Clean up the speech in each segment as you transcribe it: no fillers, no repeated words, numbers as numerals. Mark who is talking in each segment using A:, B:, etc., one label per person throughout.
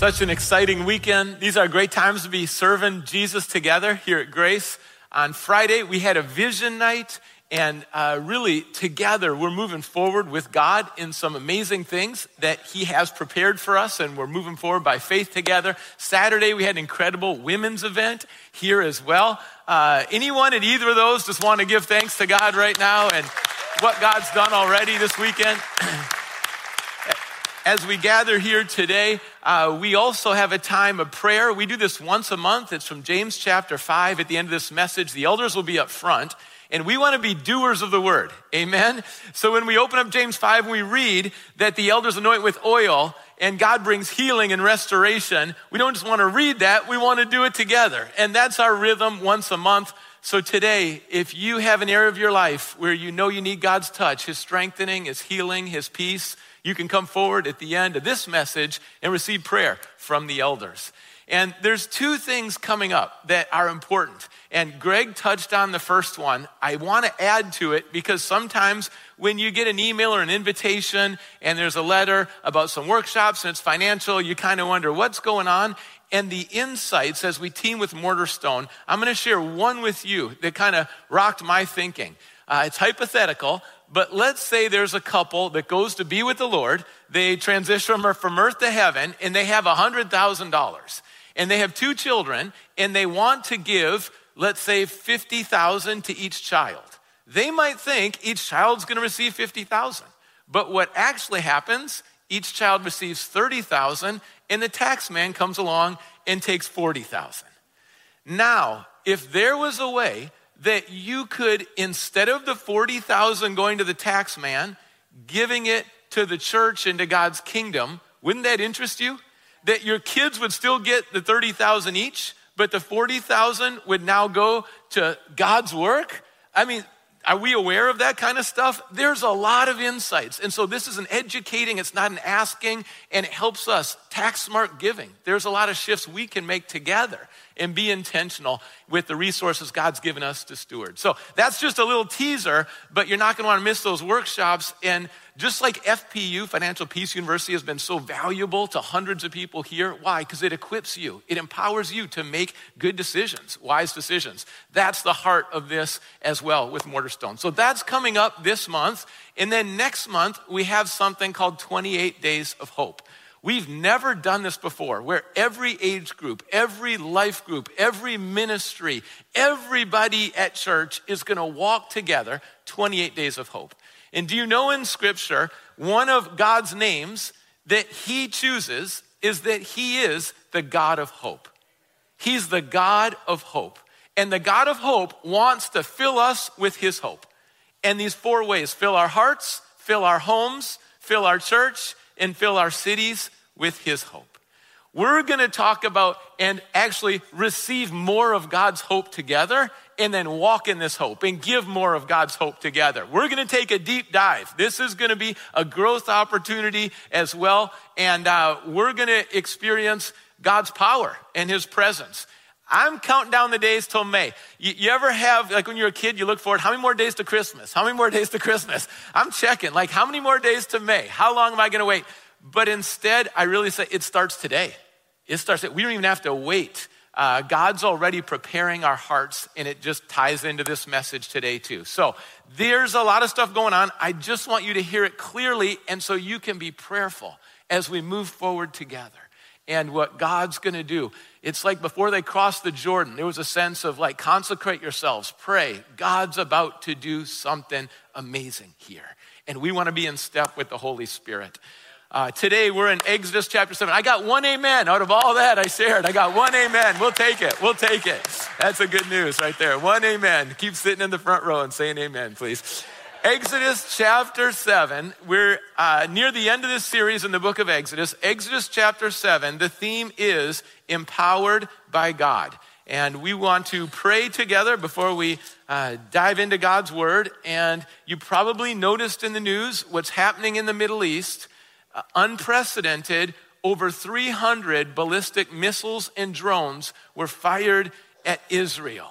A: Such an exciting weekend. These are great times to be serving Jesus together here at Grace. On Friday, we had a vision night, and really together we're moving forward with God in some amazing things that He has prepared for us, and we're moving forward by faith together. Saturday, we had an incredible women's event here as well. Anyone at either of those just want to give thanks to God right now and what God's done already this weekend? As we gather here today, we also have a time of prayer. We do this once a month. It's from James chapter 5. At the end of this message, the elders will be up front, and we want to be doers of the word. Amen? So when we open up James 5, we read that the elders anoint with oil, and God brings healing and restoration. We don't just want to read that, we want to do it together. And that's our rhythm once a month. So today, if you have an area of your life where you know you need God's touch, His strengthening, His healing, His peace, you can come forward at the end of this message and receive prayer from the elders. And there's two things coming up that are important. And Greg touched on the first one. I want to add to it because sometimes when you get an email or an invitation and there's a letter about some workshops and it's financial, you kind of wonder what's going on. And the insights as we team with Mortarstone, I'm going to share one with you that kind of rocked my thinking. It's hypothetical, but let's say there's a couple that goes to be with the Lord. They transition from earth to heaven, and they have $100,000. And they have two children, and they want to give, let's say, $50,000 to each child. They might think each child's going to receive $50,000. But what actually happens, each child receives $30,000, and the tax man comes along and takes $40,000. Now, if there was a way that you could, instead of the $40,000 going to the tax man, giving it to the church and to God's kingdom, wouldn't that interest you? That your kids would still get the $30,000 each, but the $40,000 would now go to God's work? I mean, are we aware of that kind of stuff? There's a lot of insights. And so this is an educating, it's not an asking, and it helps us tax smart giving. There's a lot of shifts we can make together and be intentional with the resources God's given us to steward. So that's just a little teaser, but you're not going to want to miss those workshops. And just like FPU, Financial Peace University, has been so valuable to hundreds of people here. Why? Because it equips you. It empowers you to make good decisions, wise decisions. That's the heart of this as well with Mortarstone. So that's coming up this month. And then next month, we have something called 28 Days of Hope. We've never done this before, where every age group, every life group, every ministry, everybody at church is going to walk together 28 days of hope. And do you know in Scripture, one of God's names that He chooses is that He is the God of hope. He's the God of hope. And the God of hope wants to fill us with His hope. And these four ways: fill our hearts, fill our homes, fill our church, and fill our cities with His hope. We're going to talk about and actually receive more of God's hope together, and then walk in this hope and give more of God's hope together. We're going to take a deep dive. This is going to be a growth opportunity as well, and we're going to experience God's power and His presence. I'm counting down the days till May. You ever have, like when you're a kid, you look forward, how many more days to Christmas? How many more days to Christmas? I'm checking, like how many more days to May? How long am I going to wait? But instead, I really say it starts today. It starts, we don't even have to wait. God's already preparing our hearts, and it just ties into this message today too. So there's a lot of stuff going on. I just want you to hear it clearly, and so you can be prayerful as we move forward together. And what God's going to do. It's like before they crossed the Jordan, there was a sense of like, consecrate yourselves, pray. God's about to do something amazing here. And we want to be in step with the Holy Spirit. Today we're in Exodus chapter 7. I got one amen out of all that I shared. I got one amen. We'll take it. We'll take it. That's a good news right there. One amen. Keep sitting in the front row and saying amen, please. Exodus chapter 7, we're near the end of this series in the book of Exodus. Exodus chapter 7, the theme is empowered by God. And we want to pray together before we dive into God's word. And you probably noticed in the news what's happening in the Middle East. Unprecedented, over 300 ballistic missiles and drones were fired at Israel.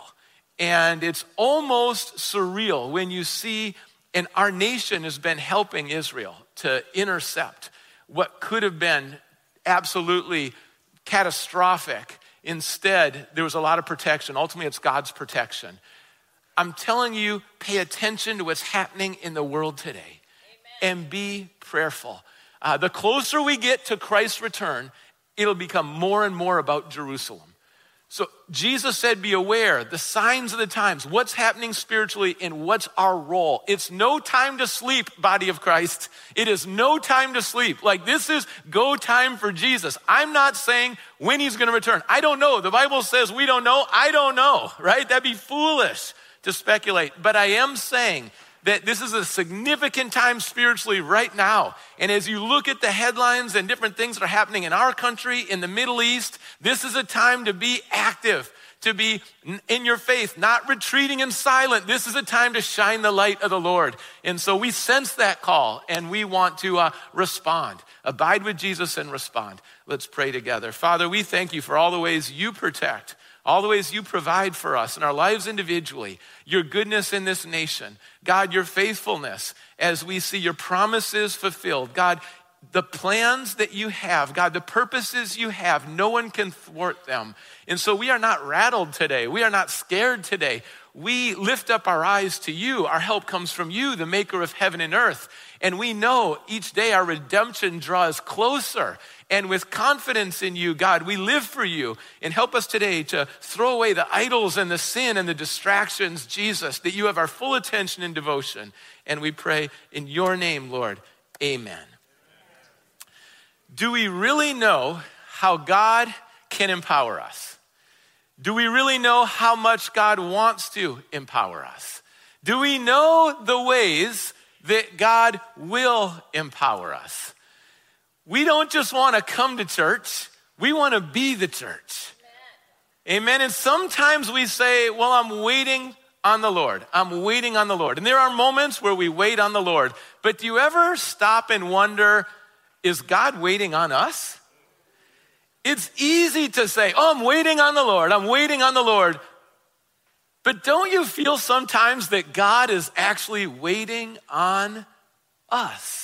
A: And it's almost surreal when you see. And our nation has been helping Israel to intercept what could have been absolutely catastrophic. Instead, there was a lot of protection. Ultimately, it's God's protection. I'm telling you, pay attention to what's happening in the world today. Amen. And be prayerful. The closer we get to Christ's return, it'll become more and more about Jerusalem. So Jesus said, be aware, the signs of the times, what's happening spiritually and what's our role. It's no time to sleep, body of Christ. It is no time to sleep. Like, this is go time for Jesus. I'm not saying when he's going to return. I don't know. The Bible says we don't know. I don't know, right? That'd be foolish to speculate. But I am saying that this is a significant time spiritually right now. And as you look at the headlines and different things that are happening in our country, in the Middle East, this is a time to be active, to be in your faith, not retreating in silent. This is a time to shine the light of the Lord. And so we sense that call and we want to respond. Abide with Jesus and respond. Let's pray together. Father, we thank you for all the ways you protect, all the ways you provide for us in our lives individually, your goodness in this nation. God, your faithfulness as we see your promises fulfilled. God, the plans that you have, God, the purposes you have, no one can thwart them. And so we are not rattled today. We are not scared today. We lift up our eyes to you. Our help comes from you, the maker of heaven and earth. And we know each day our redemption draws closer. And with confidence in you, God, we live for you. And help us today to throw away the idols and the sin and the distractions, Jesus, that you have our full attention and devotion. And we pray in your name, Lord. Amen. Do we really know how God can empower us? Do we really know how much God wants to empower us? Do we know the ways that God will empower us? We don't just want to come to church, we want to be the church. Amen. And sometimes we say, well, I'm waiting on the Lord. I'm waiting on the Lord. And there are moments where we wait on the Lord. But do you ever stop and wonder, is God waiting on us? It's easy to say, oh, I'm waiting on the Lord. I'm waiting on the Lord. But don't you feel sometimes that God is actually waiting on us?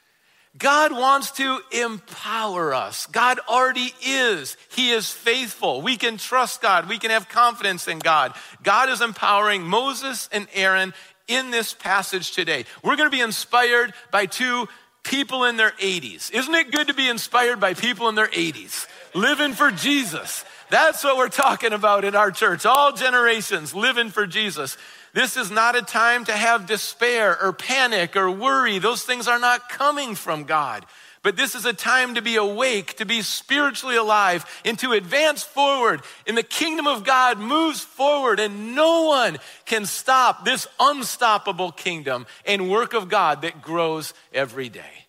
A: God wants to empower us. God already is. He is faithful. We can trust God. We can have confidence in God. God is empowering Moses and Aaron in this passage today. We're going to be inspired by two people in their 80s. Isn't it good to be inspired by people in their 80s? Living for Jesus. That's what we're talking about in our church. All generations living for Jesus. This is not a time to have despair or panic or worry. Those things are not coming from God. But this is a time to be awake, to be spiritually alive, and to advance forward. And the kingdom of God moves forward, and no one can stop this unstoppable kingdom and work of God that grows every day.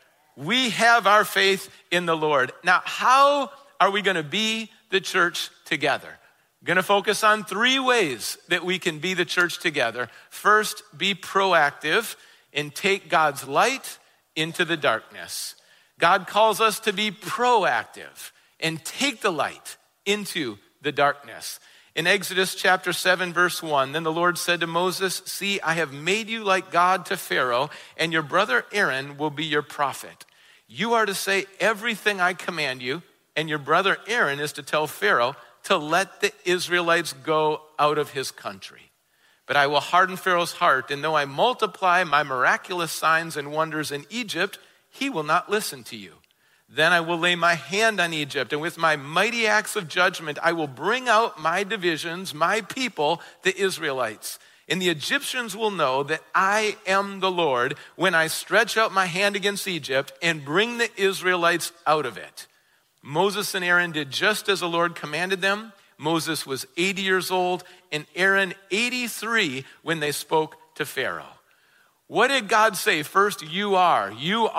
A: We have our faith in the Lord. Now, how are we going to be the church together? I'm going to focus on 3 ways that we can be the church together. First, be proactive and take God's light into the darkness. God calls us to be proactive and take the light into the darkness. In Exodus chapter 7, verse 1, then the Lord said to Moses, see, I have made you like God to Pharaoh, and your brother Aaron will be your prophet. You are to say everything I command you, and your brother Aaron is to tell Pharaoh to let the Israelites go out of his country. But I will harden Pharaoh's heart, and though I multiply my miraculous signs and wonders in Egypt, he will not listen to you. Then I will lay my hand on Egypt, and with my mighty acts of judgment, I will bring out my divisions, my people, the Israelites. And the Egyptians will know that I am the Lord when I stretch out my hand against Egypt and bring the Israelites out of it. Moses and Aaron did just as the Lord commanded them. Moses was 80 years old and Aaron 83 when they spoke to Pharaoh. What did God say? First, you are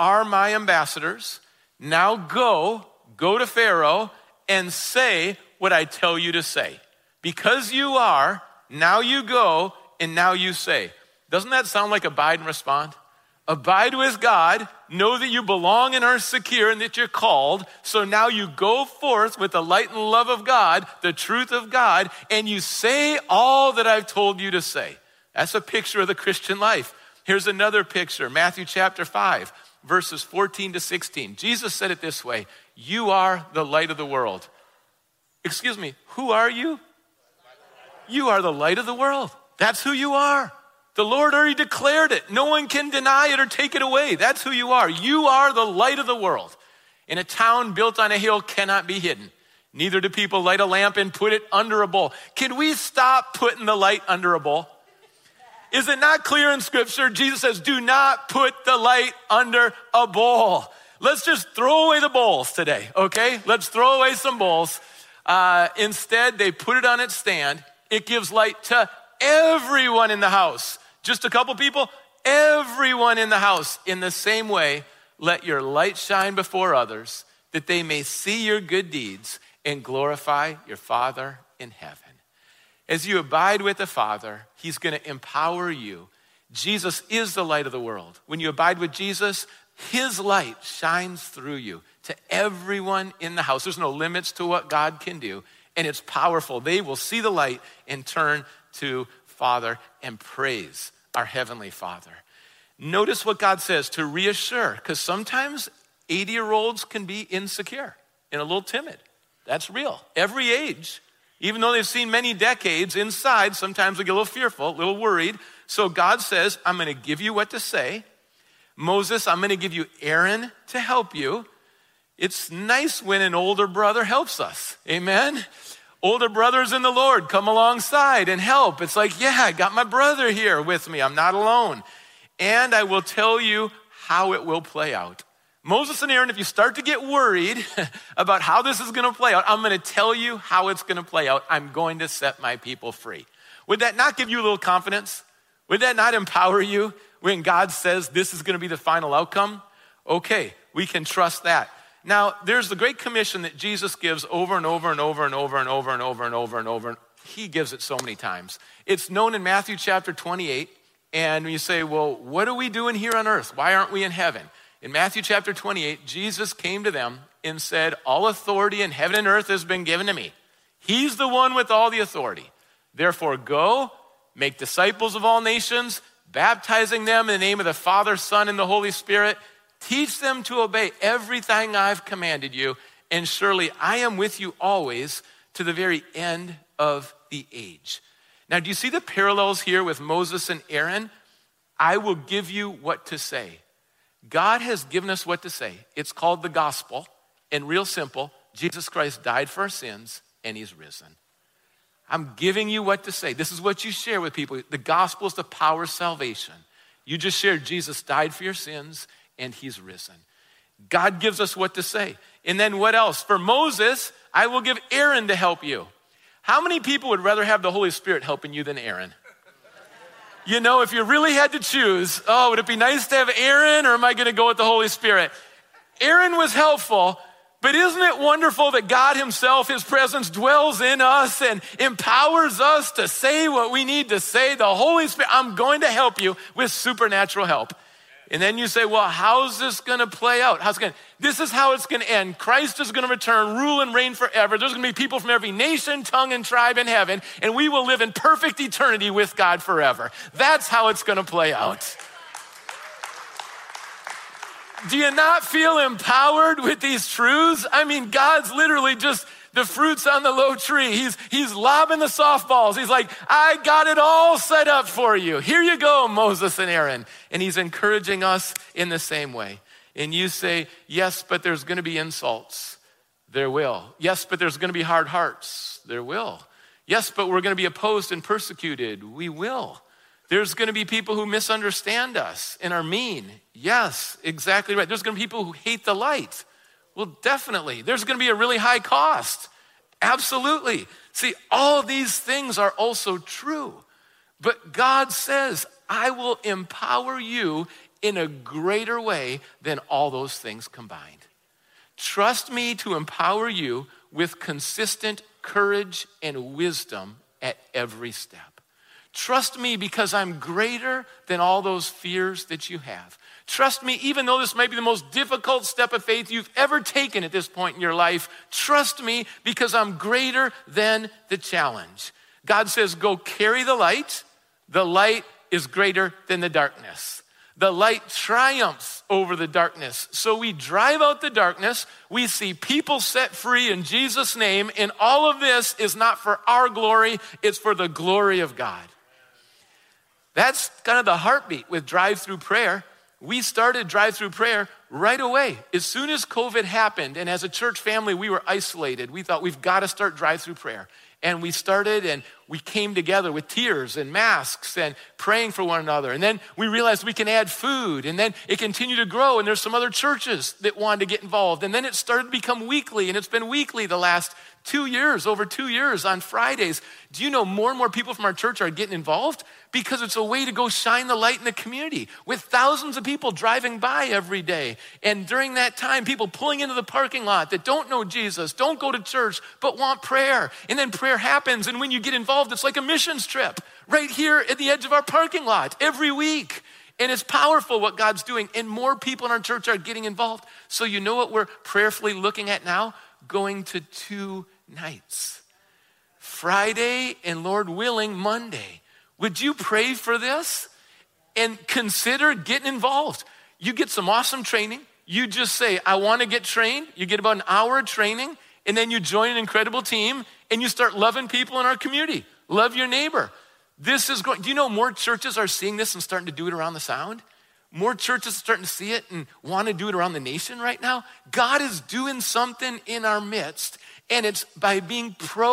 A: my ambassadors. Now go to Pharaoh and say what I tell you to say. Because you are, now you go and now you say. Doesn't that sound like abide and respond? Abide with God, know that you belong and are secure and that you're called. So now you go forth with the light and love of God, the truth of God, and you say all that I've told you to say. That's a picture of the Christian life. Here's another picture, Matthew chapter 5, verses 14 to 16. Jesus said it this way, you are the light of the world. Excuse me, who are you? You are the light of the world. That's who you are. The Lord already declared it. No one can deny it or take it away. That's who you are. You are the light of the world. And a town built on a hill cannot be hidden. Neither do people light a lamp and put it under a bowl. Can we stop putting the light under a bowl? Is it not clear in Scripture? Jesus says, do not put the light under a bowl. Let's just throw away the bowls today, okay? Let's throw away some bowls. Instead, they put it on its stand. It gives light to everyone in the house. Just a couple people? Everyone in the house. In the same way, let your light shine before others, that they may see your good deeds and glorify your Father in heaven. As you abide with the Father, he's going to empower you. Jesus is the light of the world. When you abide with Jesus, his light shines through you to everyone in the house. There's no limits to what God can do, and it's powerful. They will see the light and turn to Father and praise our Heavenly Father. Notice what God says to reassure, because sometimes 80-year-olds can be insecure and a little timid. That's real. Every age, even though they've seen many decades, inside sometimes they get a little fearful, a little worried. So God says, I'm going to give you what to say. Moses, I'm going to give you Aaron to help you. It's nice when an older brother helps us. Amen? Older brothers in the Lord come alongside and help. It's like, yeah, I got my brother here with me. I'm not alone. And I will tell you how it will play out. Moses and Aaron, if you start to get worried about how this is going to play out, I'm going to tell you how it's going to play out. I'm going to set my people free. Would that not give you a little confidence? Would that not empower you when God says this is going to be the final outcome? Okay, we can trust that. Now, there's the Great Commission that Jesus gives over and over and over and over and over and over and over and over. He gives it so many times. It's known in Matthew chapter 28. And you say, well, what are we doing here on earth? Why aren't we in heaven? In Matthew chapter 28, Jesus came to them and said, all authority in heaven and earth has been given to me. He's the one with all the authority. Therefore, go, make disciples of all nations, baptizing them in the name of the Father, Son, and the Holy Spirit. Teach them to obey everything I've commanded you, and surely I am with you always to the very end of the age. Now, do you see the parallels here with Moses and Aaron? I will give you what to say. God has given us what to say. It's called the gospel. And real simple, Jesus Christ died for our sins and he's risen. I'm giving you what to say. This is what you share with people. The gospel is the power of salvation. You just shared Jesus died for your sins and he's risen. God gives us what to say. And then what else? For Moses, I will give Aaron to help you. How many people would rather have the Holy Spirit helping you than Aaron? You know, if you really had to choose, would it be nice to have Aaron or am I going to go with the Holy Spirit? Aaron was helpful, but isn't it wonderful that God himself, his presence dwells in us and empowers us to say what we need to say? The Holy Spirit, I'm going to help you with supernatural help. And then you say, well, how's this going to play out? This is how it's going to end. Christ is going to return, rule and reign forever. There's going to be people from every nation, tongue, and tribe in heaven, and we will live in perfect eternity with God forever. That's how it's going to play out. Do you not feel empowered with these truths? I mean, God's literally just the fruits on the low tree. He's lobbing the softballs. He's like, I got it all set up for you. Here you go, Moses and Aaron. And he's encouraging us in the same way. And you say, yes, but there's going to be insults. There will. Yes, but there's going to be hard hearts. There will. Yes, but we're going to be opposed and persecuted. We will. There's going to be people who misunderstand us and are mean. Yes, exactly right. There's going to be people who hate the light. Well, definitely. There's going to be a really high cost. Absolutely. See, all these things are also true. But God says, I will empower you in a greater way than all those things combined. Trust me to empower you with consistent courage and wisdom at every step. Trust me because I'm greater than all those fears that you have. Trust me, even though this might be the most difficult step of faith you've ever taken at this point in your life, trust me because I'm greater than the challenge. God says, go carry the light. The light is greater than the darkness. The light triumphs over the darkness. So we drive out the darkness. We see people set free in Jesus' name. And all of this is not for our glory. It's for the glory of God. That's kind of the heartbeat with drive-through prayer. We started drive-through prayer right away. As soon as COVID happened, and as a church family, we were isolated. We thought we've got to start drive-through prayer. And we started and we came together with tears and masks and praying for one another. And then we realized we can add food. And then it continued to grow. And there's some other churches that wanted to get involved. And then it started to become weekly. And it's been weekly the last 2 years, over 2 years on Fridays. Do you know more and more people from our church are getting involved? Because it's a way to go shine the light in the community with thousands of people driving by every day. And during that time, people pulling into the parking lot that don't know Jesus, don't go to church, but want prayer. And then prayer happens. And when you get involved, it's like a missions trip right here at the edge of our parking lot every week. And it's powerful what God's doing. And more people in our church are getting involved. So you know what we're prayerfully looking at now? Going to 2 nights. Friday and Lord willing, Monday. Would you pray for this and consider getting involved? You get some awesome training. You just say, I want to get trained. You get about an hour of training, and then you join an incredible team, and you start loving people in our community. Love your neighbor. This is going, do you know more churches are seeing this and starting to do it around the sound? More churches are starting to see it and want to do it around the nation right now. God is doing something in our midst, and it's by being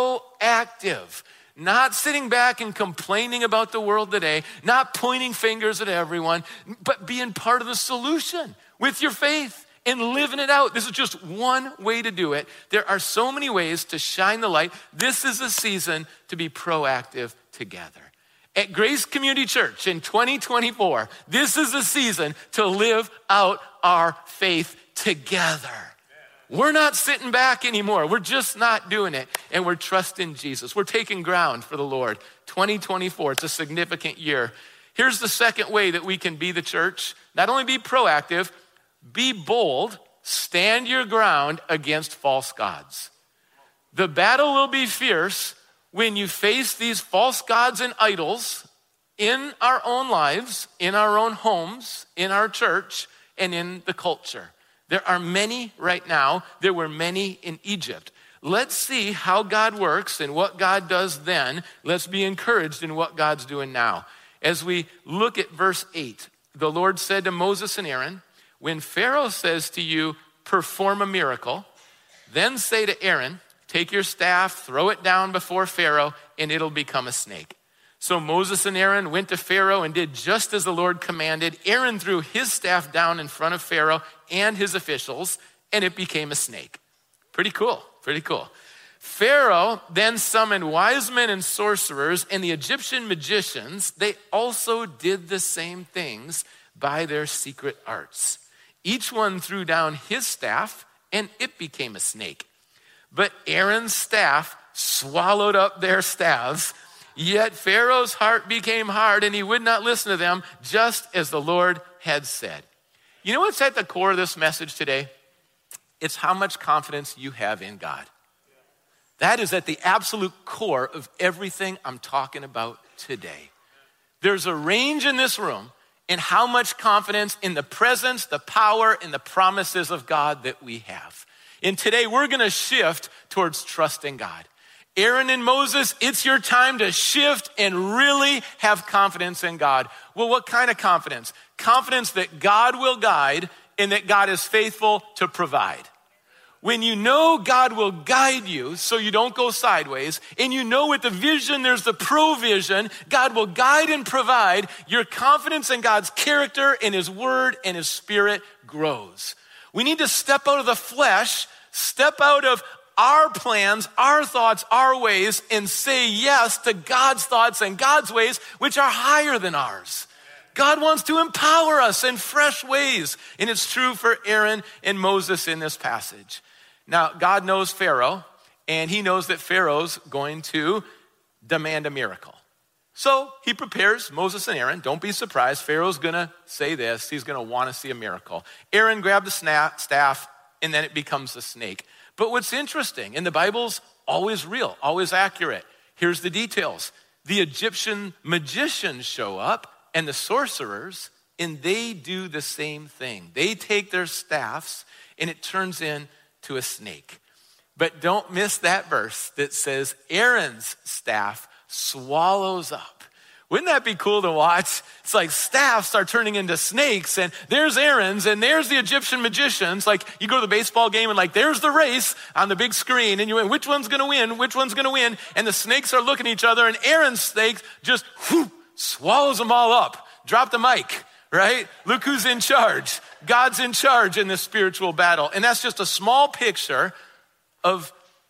A: proactive. Not sitting back and complaining about the world today, not pointing fingers at everyone, but being part of the solution with your faith and living it out. This is just one way to do it. There are so many ways to shine the light. This is a season to be proactive together. At Grace Community Church in 2024, this is a season to live out our faith together. We're not sitting back anymore. We're just not doing it. And we're trusting Jesus. We're taking ground for the Lord. 2024, it's a significant year. Here's the second way that we can be the church. Not only be proactive, be bold, stand your ground against false gods. The battle will be fierce when you face these false gods and idols in our own lives, in our own homes, in our church, and in the culture. There are many right now. There were many in Egypt. Let's see how God works and what God does then. Let's be encouraged in what God's doing now. As we look at verse 8, the Lord said to Moses and Aaron, when Pharaoh says to you, perform a miracle, then say to Aaron, take your staff, throw it down before Pharaoh, and it'll become a snake. So Moses and Aaron went to Pharaoh and did just as the Lord commanded. Aaron threw his staff down in front of Pharaoh and his officials, and it became a snake. Pretty cool, pretty cool. Pharaoh then summoned wise men and sorcerers, and the Egyptian magicians. They also did the same things by their secret arts. Each one threw down his staff, and it became a snake. But Aaron's staff swallowed up their staffs. Yet Pharaoh's heart became hard, and he would not listen to them, just as the Lord had said. You know what's at the core of this message today? It's how much confidence you have in God. That is at the absolute core of everything I'm talking about today. There's a range in this room in how much confidence in the presence, the power, and the promises of God that we have. And today we're going to shift towards trusting God. Aaron and Moses, it's your time to shift and really have confidence in God. Well, what kind of confidence? Confidence that God will guide and that God is faithful to provide. When you know God will guide you so you don't go sideways, and you know with the vision there's the provision, God will guide and provide, your confidence in God's character and his word and his spirit grows. We need to step out of the flesh, step out of our plans, our thoughts, our ways, and say yes to God's thoughts and God's ways, which are higher than ours. God wants to empower us in fresh ways, and it's true for Aaron and Moses in this passage. Now, God knows Pharaoh, and he knows that Pharaoh's going to demand a miracle. So he prepares Moses and Aaron. Don't be surprised. Pharaoh's going to say this. He's going to want to see a miracle. Aaron grabbed the staff, and then it becomes a snake. But what's interesting, and the Bible's always real, always accurate. Here's the details. The Egyptian magicians show up, and the sorcerers, and they do the same thing. They take their staffs and it turns into a snake. But don't miss that verse that says Aaron's staff swallows up. Wouldn't that be cool to watch? It's like staffs are turning into snakes, and there's Aaron's, and there's the Egyptian magicians. Like you go to the baseball game and like there's the race on the big screen, and you win, which one's gonna win? Which one's gonna win? And the snakes are looking at each other, and Aaron's snake just swallows them all up. Drop the mic, right? Look who's in charge. God's in charge in this spiritual battle. And that's just a small picture of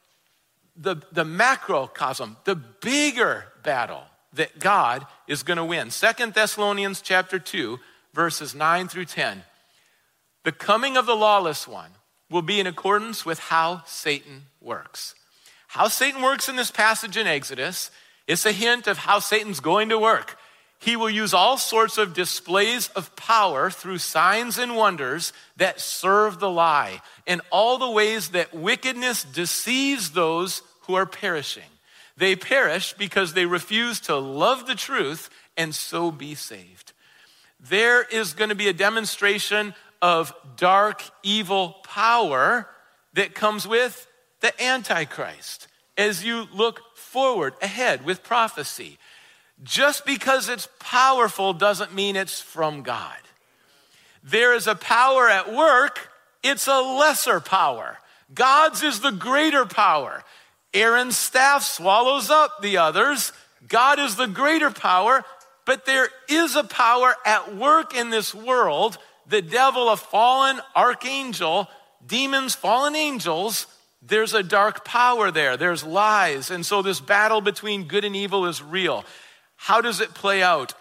A: the macrocosm, the bigger battle that God is going to win. 2 Thessalonians chapter 2, verses 9 through 10. The coming of the lawless one will be in accordance with how Satan works. How Satan works in this passage in Exodus is a hint of how Satan's going to work. He will use all sorts of displays of power through signs and wonders that serve the lie, and all the ways that wickedness deceives those who are perishing. They perish because they refuse to love the truth and so be saved. There is going to be a demonstration of dark, evil power that comes with the Antichrist as you look forward ahead with prophecy. Just because it's powerful doesn't mean it's from God. There is a power at work, it's a lesser power. God's is the greater power. Aaron's staff swallows up the others. God is the greater power, but there is a power at work in this world. The devil, a fallen archangel, demons, fallen angels, there's a dark power there. There's lies. And so this battle between good and evil is real. How does it play out?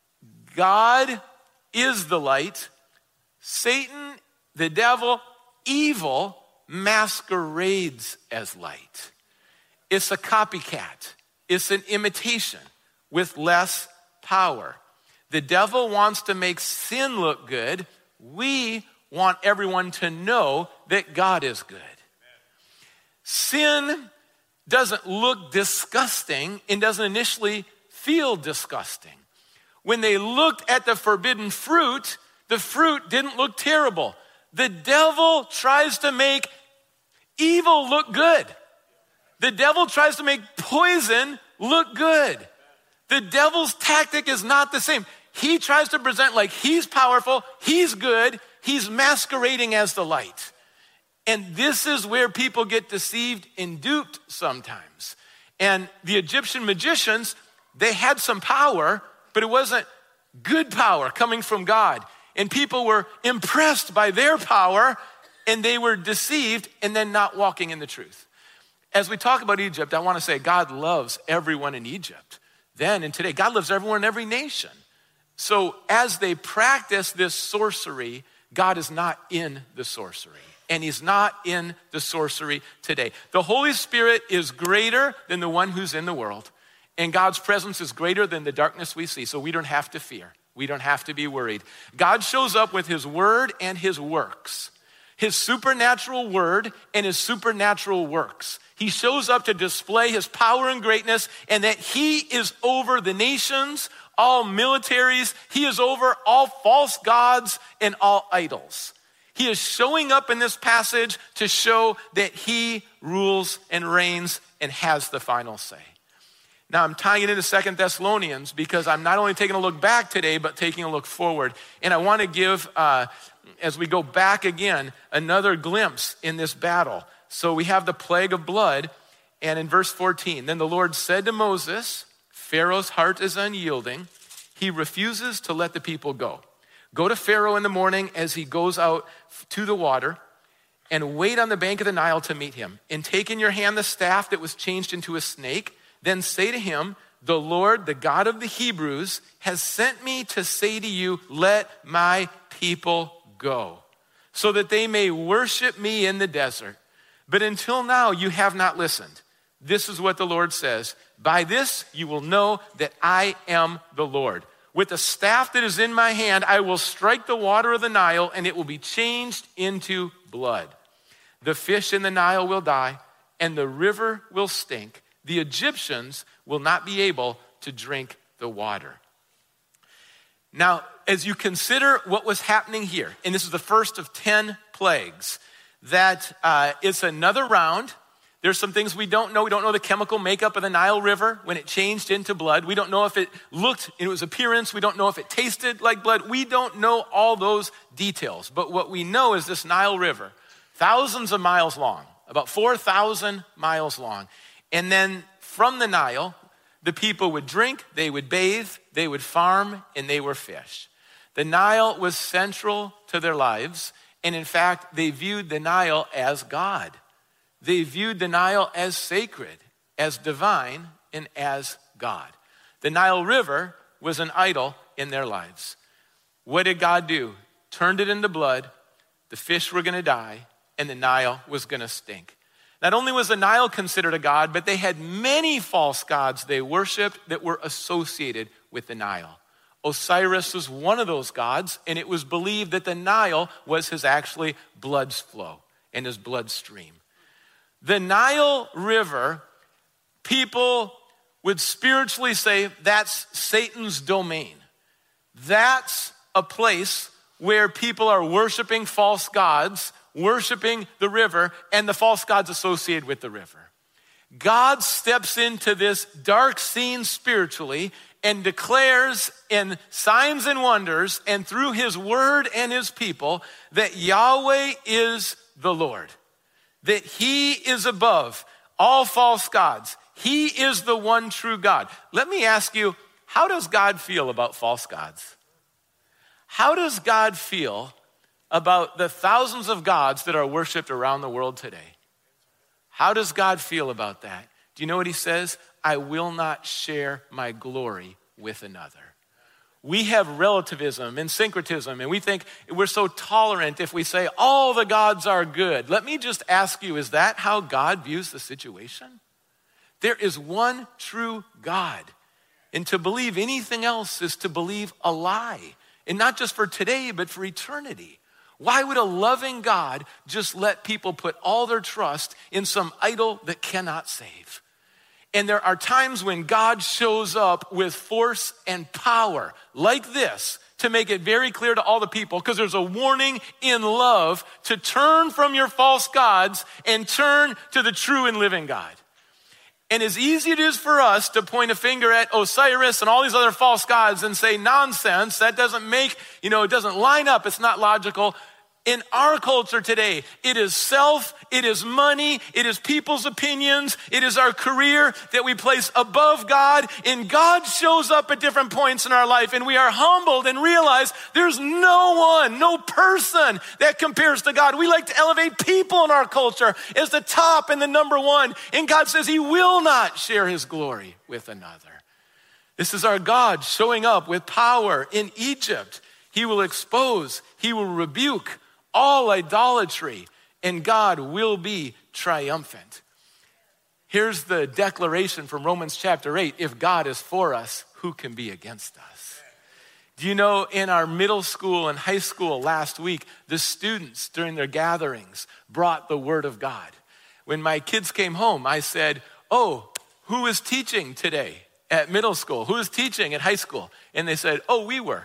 A: God is the light. Satan, the devil, evil masquerades as light. It's a copycat. It's an imitation with less power. The devil wants to make sin look good. We want everyone to know that God is good. Sin doesn't look disgusting and doesn't initially feel disgusting. When they looked at the forbidden fruit, the fruit didn't look terrible. The devil tries to make evil look good. The devil tries to make poison look good. The devil's tactic is not the same. He tries to present like he's powerful, he's good, he's masquerading as the light. And this is where people get deceived and duped sometimes. And the Egyptian magicians, they had some power, but it wasn't good power coming from God. And people were impressed by their power, and they were deceived and then not walking in the truth. As we talk about Egypt, I want to say God loves everyone in Egypt. Then and today, God loves everyone in every nation. So as they practice this sorcery, God is not in the sorcery. And he's not in the sorcery today. The Holy Spirit is greater than the one who's in the world. And God's presence is greater than the darkness we see. So we don't have to fear. We don't have to be worried. God shows up with his word and his works. His supernatural word and his supernatural works. He shows up to display his power and greatness, and that he is over the nations, all militaries. He is over all false gods and all idols. He is showing up in this passage to show that he rules and reigns and has the final say. Now I'm tying it into 2 Thessalonians because I'm not only taking a look back today, but taking a look forward. And I want to give, as we go back again, another glimpse in this battle. So we have the plague of blood, and in verse 14, then the Lord said to Moses, Pharaoh's heart is unyielding. He refuses to let the people go. Go to Pharaoh in the morning as he goes out to the water, and wait on the bank of the Nile to meet him. And take in your hand the staff that was changed into a snake. Then say to him, the Lord, the God of the Hebrews, has sent me to say to you, let my people go, so that they may worship me in the desert. But until now, you have not listened. This is what the Lord says. By this, you will know that I am the Lord. With the staff that is in my hand, I will strike the water of the Nile, and it will be changed into blood. The fish in the Nile will die, and the river will stink. The Egyptians will not be able to drink the water. Now, as you consider what was happening here, and this is the first of 10 plagues, that it's another round. There's some things we don't know. We don't know the chemical makeup of the Nile River when it changed into blood. We don't know if it looked in its appearance. We don't know if it tasted like blood. We don't know all those details. But what we know is this Nile River, thousands of miles long, about 4,000 miles long. And then from the Nile, the people would drink, they would bathe, they would farm, and they would fish. The Nile was central to their lives. And in fact, they viewed the Nile as God. They viewed the Nile as sacred, as divine, and as God. The Nile River was an idol in their lives. What did God do? Turned it into blood, the fish were gonna die, and the Nile was gonna stink. Not only was the Nile considered a god, but they had many false gods they worshiped that were associated with the Nile. Osiris was one of those gods, and it was believed that the Nile was his actually blood flow and his bloodstream. The Nile River, people would spiritually say that's Satan's domain. That's a place where people are worshiping false gods, worshiping the river, and the false gods associated with the river. God steps into this dark scene spiritually and declares in signs and wonders and through his word and his people that Yahweh is the Lord, that he is above all false gods. He is the one true God. Let me ask you, how does God feel about false gods? How does God feel about the thousands of gods that are worshiped around the world today? How does God feel about that? Do you know what he says? I will not share my glory with another. We have relativism and syncretism, and we think we're so tolerant if we say all the gods are good. Let me just ask you, is that how God views the situation? There is one true God, and to believe anything else is to believe a lie, and not just for today, but for eternity. Why would a loving God just let people put all their trust in some idol that cannot save? And there are times when God shows up with force and power like this to make it very clear to all the people, because there's a warning in love to turn from your false gods and turn to the true and living God. And as easy it is for us to point a finger at Osiris and all these other false gods and say, nonsense, that doesn't make, it doesn't line up, it's not logical. In our culture today, it is self, it is money, it is people's opinions, it is our career that we place above God, and God shows up at different points in our life, and we are humbled and realize there's no person that compares to God. We like to elevate people in our culture as the top and the number one, and God says he will not share his glory with another. This is our God showing up with power in Egypt. He will expose, he will rebuke all idolatry, and God will be triumphant. Here's the declaration from Romans chapter 8. If God is for us, who can be against us? Do you know, in our middle school and high school last week, the students during their gatherings brought the word of God. When my kids came home, I said, who is teaching today at middle school? Who is teaching at high school? And they said, we were.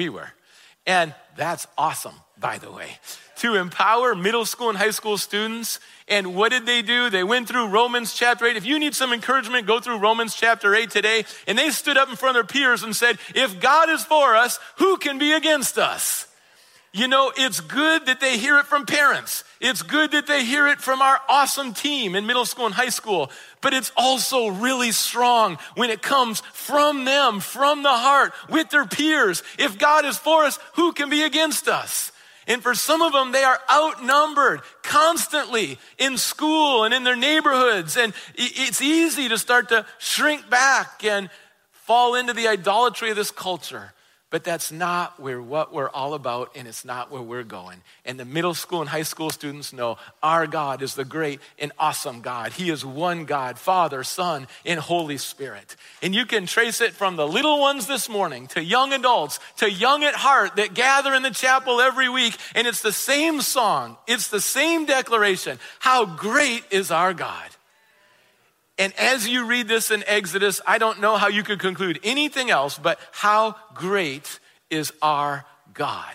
A: And that's awesome, by the way, to empower middle school and high school students. And what did they do? They went through Romans chapter 8. If you need some encouragement, go through Romans chapter 8 today. And they stood up in front of their peers and said, if God is for us, who can be against us? It's good that they hear it from parents. It's good that they hear it from our awesome team in middle school and high school. But it's also really strong when it comes from them, from the heart, with their peers. If God is for us, who can be against us? And for some of them, they are outnumbered constantly in school and in their neighborhoods. And it's easy to start to shrink back and fall into the idolatry of this culture. But that's not what we're all about, and it's not where we're going. And the middle school and high school students know our God is the great and awesome God. He is one God, Father, Son, and Holy Spirit. And you can trace it from the little ones this morning to young adults, to young at heart that gather in the chapel every week. And it's the same song. It's the same declaration. How great is our God? And as you read this in Exodus, I don't know how you could conclude anything else but how great is our God.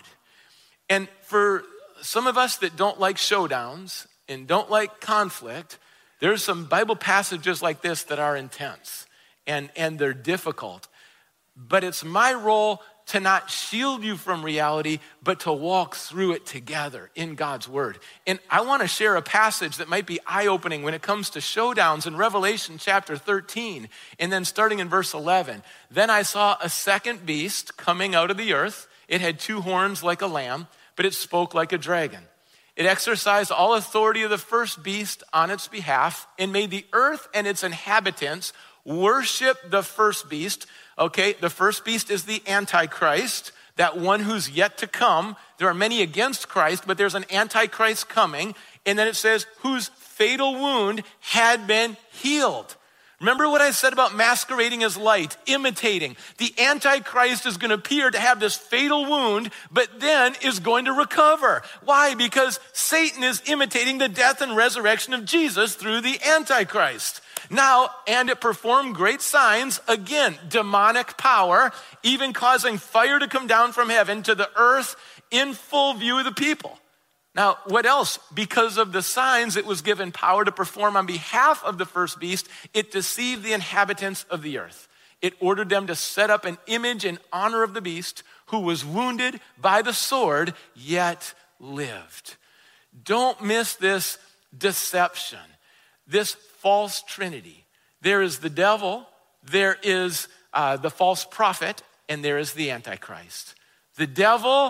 A: And for some of us that don't like showdowns and don't like conflict, there's some Bible passages like this that are intense and they're difficult. But it's my role to not shield you from reality, but to walk through it together in God's word. And I want to share a passage that might be eye-opening when it comes to showdowns in Revelation chapter 13, and then starting in verse 11. Then I saw a second beast coming out of the earth. It had 2 horns like a lamb, but it spoke like a dragon. It exercised all authority of the first beast on its behalf and made the earth and its inhabitants worship the first beast. Okay, the first beast is the Antichrist, that one who's yet to come. There are many against Christ, but there's an Antichrist coming. And then it says, whose fatal wound had been healed. Remember what I said about masquerading as light, imitating. The Antichrist is going to appear to have this fatal wound, but then is going to recover. Why? Because Satan is imitating the death and resurrection of Jesus through the Antichrist. Now, and it performed great signs, again, demonic power, even causing fire to come down from heaven to the earth in full view of the people. Now, what else? Because of the signs it was given power to perform on behalf of the first beast, it deceived the inhabitants of the earth. It ordered them to set up an image in honor of the beast who was wounded by the sword, yet lived. Don't miss this deception, this false trinity. There is the devil, there is the false prophet, and there is the Antichrist. The devil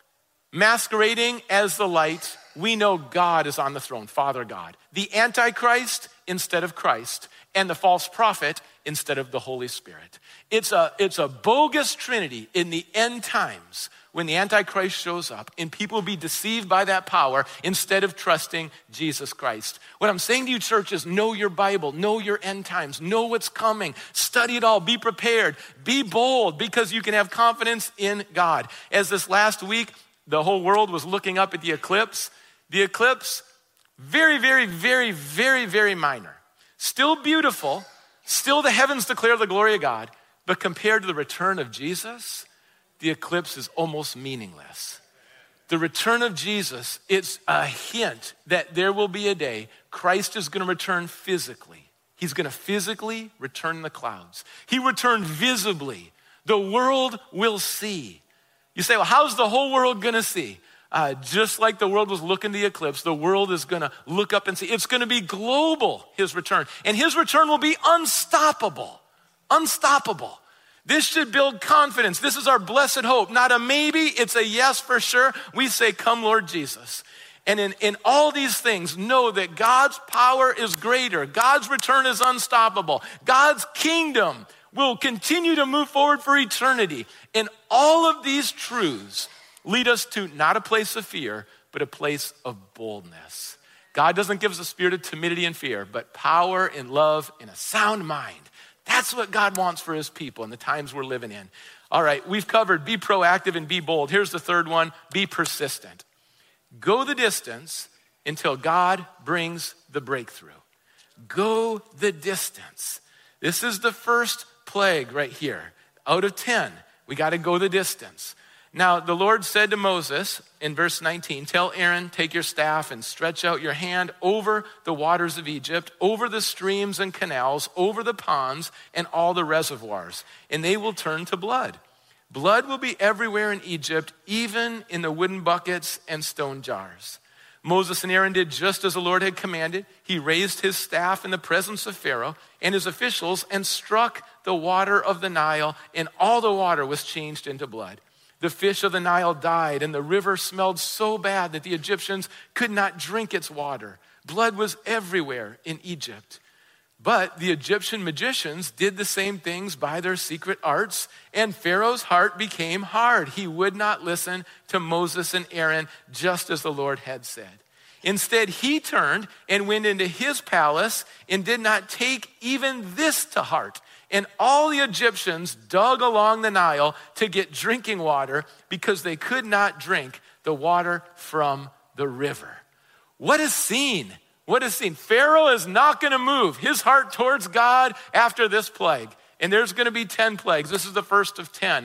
A: masquerading as the light, we know God is on the throne, Father God. The Antichrist instead of Christ, and the false prophet instead of the Holy Spirit. It's a bogus trinity in the end times when the Antichrist shows up and people will be deceived by that power instead of trusting Jesus Christ. What I'm saying to you, church, is know your Bible, know your end times, know what's coming, study it all, be prepared, be bold, because you can have confidence in God. As this last week, the whole world was looking up at the eclipse. The eclipse, very, very, very, very, very minor. Still beautiful, still the heavens declare the glory of God, but compared to the return of Jesus, the eclipse is almost meaningless. The return of Jesus, it's a hint that there will be a day Christ is going to return physically. He's going to physically return in the clouds. He returned visibly. The world will see. You say, well, how's the whole world going to see? Just like the world was looking the eclipse, the world is going to look up and see. It's going to be global, his return. And his return will be unstoppable. Unstoppable. This should build confidence. This is our blessed hope. Not a maybe, it's a yes for sure. We say, come Lord Jesus. And in all these things, know that God's power is greater. God's return is unstoppable. God's kingdom will continue to move forward for eternity. And all of these truths lead us to not a place of fear, but a place of boldness. God doesn't give us a spirit of timidity and fear, but power and love and a sound mind. That's what God wants for his people in the times we're living in. All right, we've covered be proactive and be bold. Here's the third one, be persistent. Go the distance until God brings the breakthrough. Go the distance. This is the first plague right here. Out of 10, we got to go the distance. Now, the Lord said to Moses in verse 19, tell Aaron, take your staff and stretch out your hand over the waters of Egypt, over the streams and canals, over the ponds and all the reservoirs, and they will turn to blood. Blood will be everywhere in Egypt, even in the wooden buckets and stone jars. Moses and Aaron did just as the Lord had commanded. He raised his staff in the presence of Pharaoh and his officials and struck the water of the Nile, and all the water was changed into blood. The fish of the Nile died, and the river smelled so bad that the Egyptians could not drink its water. Blood was everywhere in Egypt. But the Egyptian magicians did the same things by their secret arts, and Pharaoh's heart became hard. He would not listen to Moses and Aaron, just as the Lord had said. Instead, he turned and went into his palace and did not take even this to heart. And all the Egyptians dug along the Nile to get drinking water because they could not drink the water from the river. What a scene. What a scene. Pharaoh is not going to move his heart towards God after this plague. And there's going to be 10 plagues. This is the first of 10.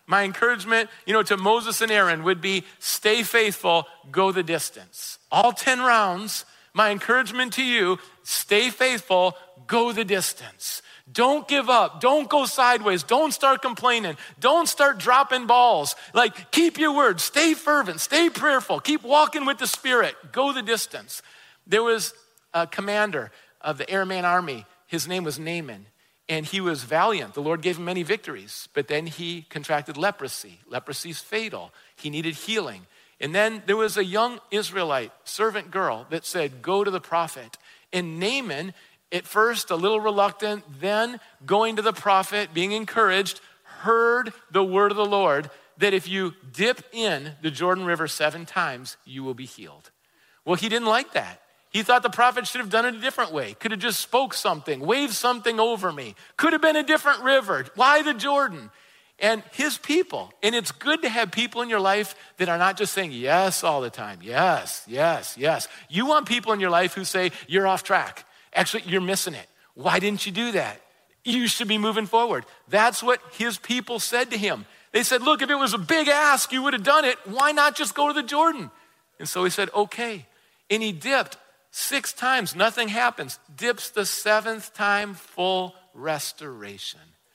A: My encouragement, to Moses and Aaron would be stay faithful, go the distance. All 10 rounds, my encouragement to you, stay faithful, go the distance. Don't give up. Don't go sideways. Don't start complaining. Don't start dropping balls. Like, keep your word. Stay fervent. Stay prayerful. Keep walking with the Spirit. Go the distance. There was a commander of the Aramean army. His name was Naaman, and he was valiant. The Lord gave him many victories, but then he contracted leprosy. Leprosy's fatal. He needed healing. And then there was a young Israelite servant girl that said, go to the prophet. And Naaman, at first, a little reluctant, then going to the prophet, being encouraged, heard the word of the Lord that if you dip in the Jordan River 7 times, you will be healed. Well, he didn't like that. He thought the prophet should have done it a different way. Could have just spoke something, waved something over me. Could have been a different river. Why the Jordan? And his people, and it's good to have people in your life that are not just saying yes all the time. Yes, yes, yes. You want people in your life who say, you're off track. Actually, you're missing it. Why didn't you do that? You should be moving forward. That's what his people said to him. They said, look, if it was a big ask, you would have done it. Why not just go to the Jordan? And so he said, okay. And he dipped 6 times. Nothing happens. Dips the 7th time, full restoration.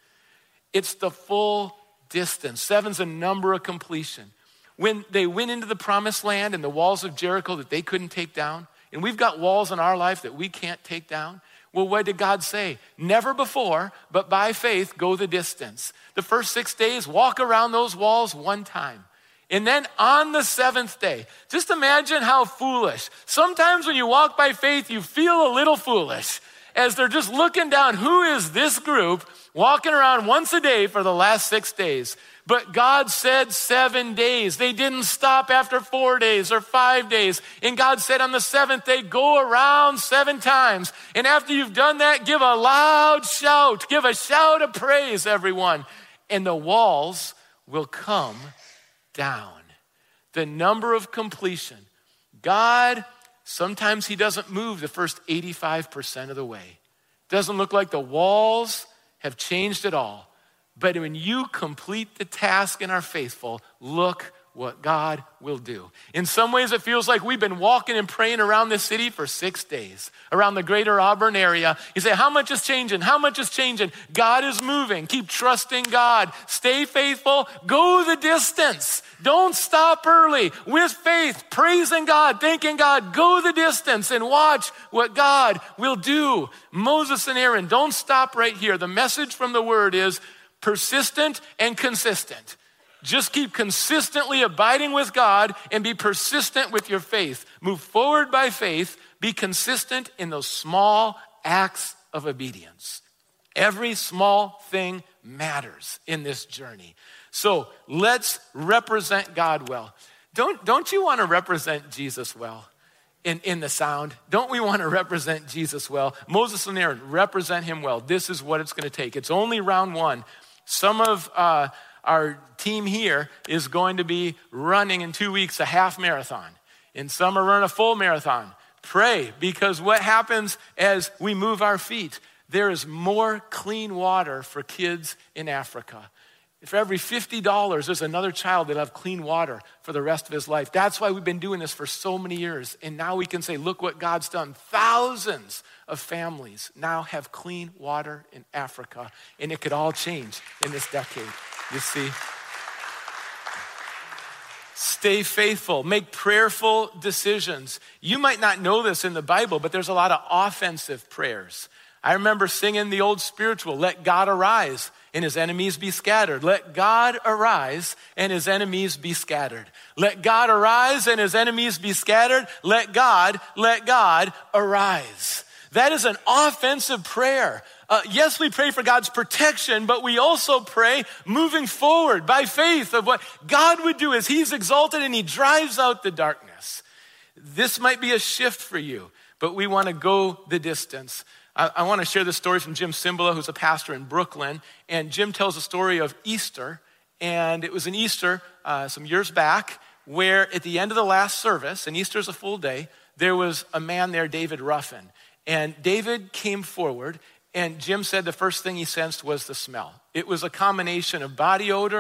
A: It's the full distance. 7's a number of completion. When they went into the promised land and the walls of Jericho that they couldn't take down, and we've got walls in our life that we can't take down. Well, what did God say? Never before, but by faith, go the distance. The first 6 days, walk around those walls 1 time. And then on the 7th day, just imagine how foolish. Sometimes when you walk by faith, you feel a little foolish as they're just looking down. Who is this group walking around once a day for the last 6 days? But God said 7 days. They didn't stop after 4 days or 5 days. And God said on the 7th day, go around 7 times. And after you've done that, give a loud shout. Give a shout of praise, everyone. And the walls will come down. The number of completion. God, sometimes he doesn't move the first 85% of the way. Doesn't look like the walls have changed at all. But when you complete the task and are faithful, look what God will do. In some ways, it feels like we've been walking and praying around this city for 6 days, around the greater Auburn area. You say, how much is changing? How much is changing? God is moving. Keep trusting God. Stay faithful. Go the distance. Don't stop early. With faith, praising God, thanking God. Go the distance and watch what God will do. Moses and Aaron, don't stop right here. The message from the word is persistent and consistent. Just keep consistently abiding with God and be persistent with your faith. Move forward by faith. Be consistent in those small acts of obedience. Every small thing matters in this journey. So let's represent God well. Don't you want to represent Jesus well in the sound? Don't we want to represent Jesus well? Moses and Aaron, represent him well. This is what it's going to take. It's only round 1. Some of our team here is going to be running in 2 weeks a half marathon. And some are running a full marathon. Pray, because what happens as we move our feet, there is more clean water for kids in Africa. For every $50, there's another child that'll have clean water for the rest of his life. That's why we've been doing this for so many years. And now we can say, look what God's done. Thousands of families now have clean water in Africa. And it could all change in this decade. You see? Stay faithful. Make prayerful decisions. You might not know this in the Bible, but there's a lot of offensive prayers. I remember singing the old spiritual, let God arise and his enemies be scattered. Let God arise and his enemies be scattered. Let God arise and his enemies be scattered. Let God arise. That is an offensive prayer. Yes, we pray for God's protection, but we also pray moving forward by faith of what God would do as he's exalted and he drives out the darkness. This might be a shift for you, but we want to go the distance. I want to share this story from Jim Cymbala, who's a pastor in Brooklyn. And Jim tells a story of Easter. And it was an Easter some years back where at the end of the last service, and Easter's a full day, there was a man there, David Ruffin. And David came forward, and Jim said the first thing he sensed was the smell. It was a combination of body odor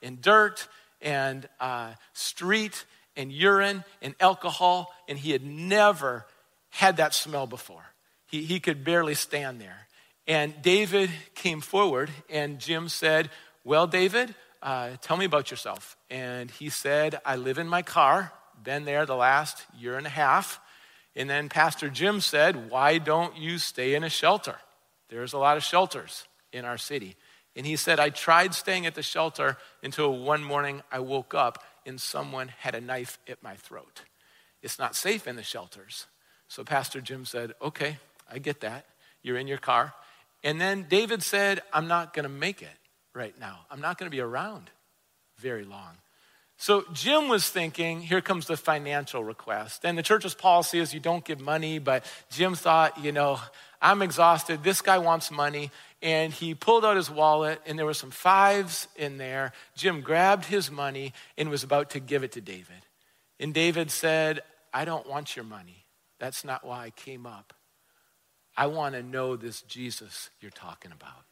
A: and dirt and street and urine and alcohol, and he had never had that smell before. He could barely stand there. And David came forward, and Jim said, well, David, tell me about yourself. And he said, I live in my car, been there the last year and a half. And then Pastor Jim said, why don't you stay in a shelter? There's a lot of shelters in our city. And he said, I tried staying at the shelter until one morning I woke up and someone had a knife at my throat. It's not safe in the shelters. So Pastor Jim said, okay, I get that. You're in your car. And then David said, I'm not going to make it right now. I'm not going to be around very long. So Jim was thinking, here comes the financial request. And the church's policy is you don't give money, but Jim thought, I'm exhausted. This guy wants money. And he pulled out his wallet, and there were some fives in there. Jim grabbed his money and was about to give it to David. And David said, I don't want your money. That's not why I came up. I want to know this Jesus you're talking about.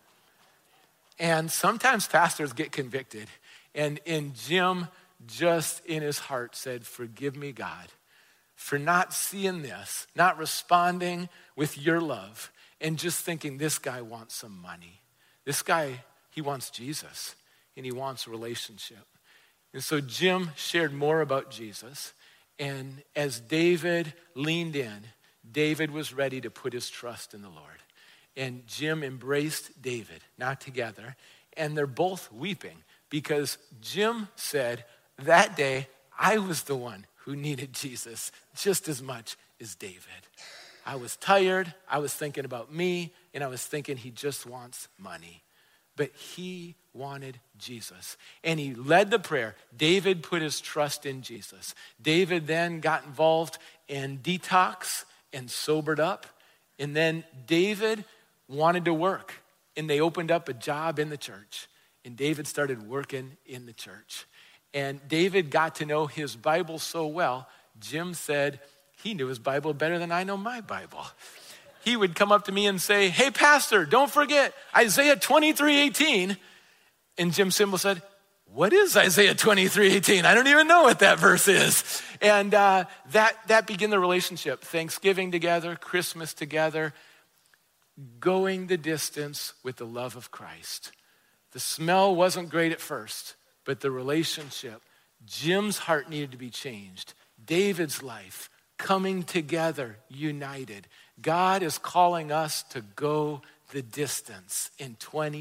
A: And sometimes pastors get convicted. And Jim just in his heart said, forgive me, God, for not seeing this, not responding with your love, and just thinking this guy wants some money. This guy, he wants Jesus, and he wants a relationship. And so Jim shared more about Jesus. And as David leaned in, David was ready to put his trust in the Lord. And Jim embraced David, not together, and they're both weeping because Jim said, that day, I was the one who needed Jesus just as much as David. I was tired, I was thinking about me, and I was thinking he just wants money. But he wanted Jesus. And he led the prayer. David put his trust in Jesus. David then got involved in detox and sobered up. And then David wanted to work. And they opened up a job in the church. And David started working in the church. And David got to know his Bible so well, Jim said he knew his Bible better than I know my Bible. He would come up to me and say, hey, pastor, don't forget Isaiah 23:18. And Jim Simbal said, what is Isaiah 23:18? I don't even know what that verse is. And that began the relationship. Thanksgiving together, Christmas together, going the distance with the love of Christ. The smell wasn't great at first, but the relationship, Jim's heart needed to be changed. David's life, coming together, united. God is calling us to go the distance in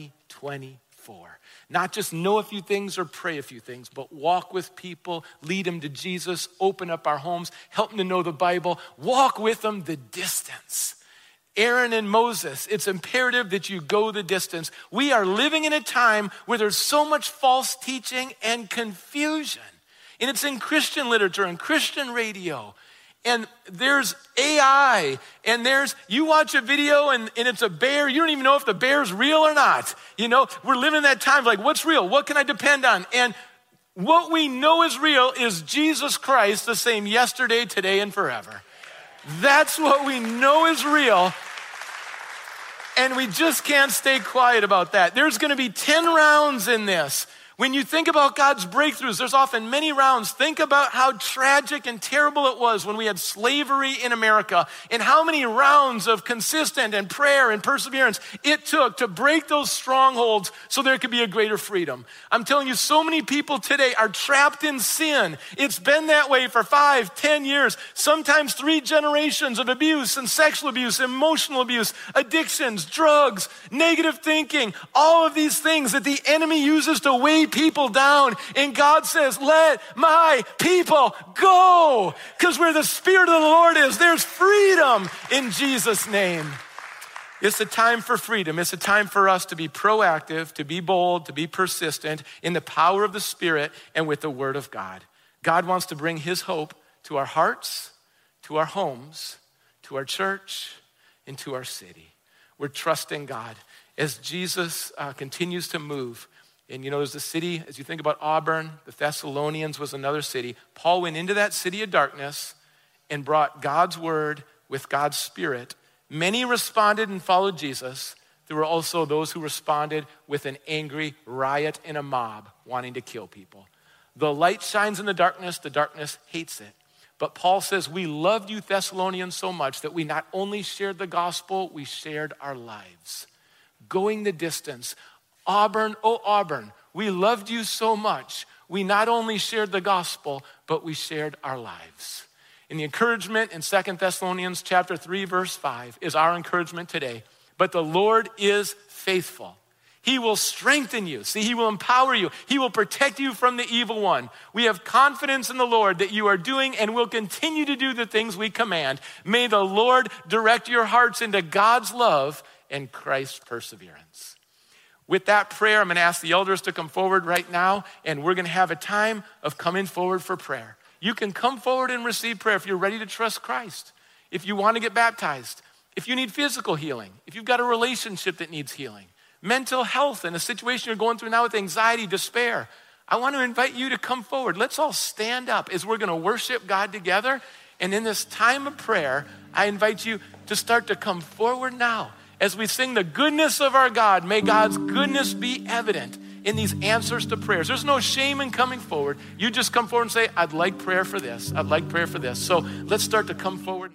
A: 2024. Not just know a few things or pray a few things, but walk with people, lead them to Jesus, open up our homes, help them to know the Bible, walk with them the distance. Aaron and Moses, it's imperative that you go the distance. We are living in a time where there's so much false teaching and confusion. And it's in Christian literature and Christian radio. And there's AI, and you watch a video and it's a bear. You don't even know if the bear's real or not. We're living in that time like, what's real? What can I depend on? And what we know is real is Jesus Christ, the same yesterday, today, and forever. That's what we know is real. And we just can't stay quiet about that. There's going to be 10 rounds in this. When you think about God's breakthroughs, there's often many rounds. Think about how tragic and terrible it was when we had slavery in America and how many rounds of consistent and prayer and perseverance it took to break those strongholds so there could be a greater freedom. I'm telling you, so many people today are trapped in sin. It's been that way for 5, 10 years, sometimes 3 generations of abuse and sexual abuse, emotional abuse, addictions, drugs, negative thinking, all of these things that the enemy uses to weigh people down. And God says, let my people go. Because where the Spirit of the Lord is, there's freedom in Jesus' name. It's a time for freedom. It's a time for us to be proactive, to be bold, to be persistent in the power of the Spirit and with the Word of God. God wants to bring His hope to our hearts, to our homes, to our church, and to our city. We're trusting God as Jesus continues to move. And there's the city, as you think about Auburn, the Thessalonians was another city. Paul went into that city of darkness and brought God's word with God's Spirit. Many responded and followed Jesus. there were also those who responded with an angry riot and a mob wanting to kill people. The light shines in the darkness hates it. But Paul says, we loved you Thessalonians so much that we not only shared the gospel, we shared our lives. Going the distance. Auburn, oh Auburn, we loved you so much. We not only shared the gospel, but we shared our lives. And the encouragement in 2 Thessalonians chapter 3, verse 5 is our encouragement today. But the Lord is faithful. He will strengthen you. See, he will empower you. He will protect you from the evil one. We have confidence in the Lord that you are doing and will continue to do the things we command. May the Lord direct your hearts into God's love and Christ's perseverance. With that prayer, I'm going to ask the elders to come forward right now, and we're going to have a time of coming forward for prayer. You can come forward and receive prayer if you're ready to trust Christ, if you want to get baptized, if you need physical healing, if you've got a relationship that needs healing, mental health and a situation you're going through now with anxiety, despair. I want to invite you to come forward. Let's all stand up as we're going to worship God together. And in this time of prayer, I invite you to start to come forward now. As we sing the goodness of our God, may God's goodness be evident in these answers to prayers. There's no shame in coming forward. You just come forward and say, I'd like prayer for this. I'd like prayer for this. So let's start to come forward.